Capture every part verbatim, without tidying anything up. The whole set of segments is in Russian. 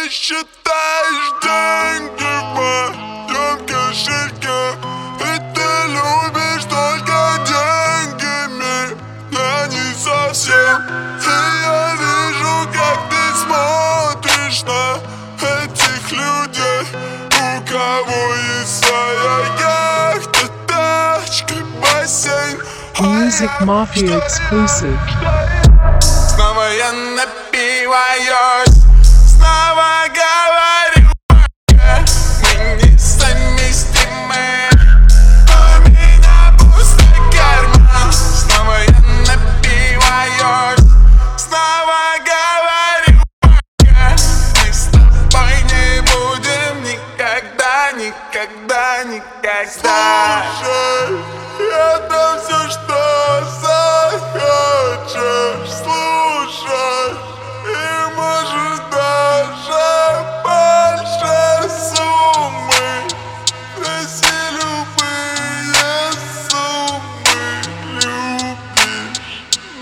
Ты считаешь деньги в моем кошельке, и ты любишь только деньгами, я не совсем. И я вижу, как ты смотришь на этих людей, у кого есть своя яхта, тачка, бассейн. Music Mafia exclusive. Снова я напиваюсь, снова говорю, мы несовместимы, у меня пустой карман. Снова я напиваюсь, снова говорю, мы с тобой не будем никогда, никогда, никогда. Слушай, это все, что захочешь слушать, и можешь даже больше суммы. Проси любые суммы, любишь,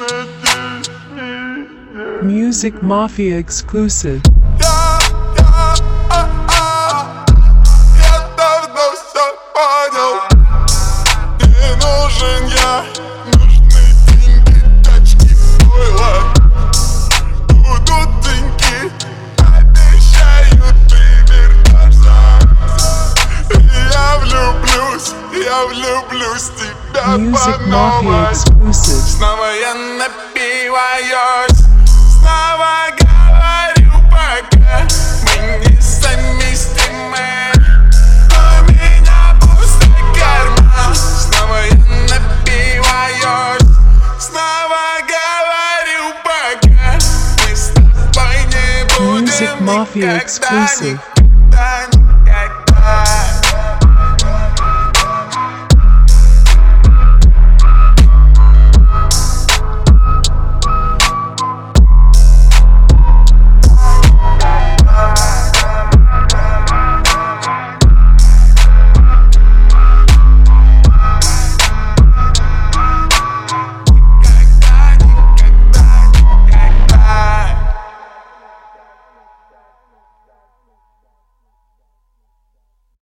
надеюсь. Music Mafia exclusive. Я, я, а, а, я давно все понял. Не нужен я, нужны деньги, тачки, пойло. Будут деньги, обещаю, ты вернешься. И я влюблюсь, я влюблюсь в тебя по Music Mafia новой. exclusive. Снова я напиваюсь, снова говорю пока, мы несовместимы, у меня пустой карман. Снова я напиваюсь, снова говорю пока, мы с тобой не Music будем Mafia никогда, exclusive.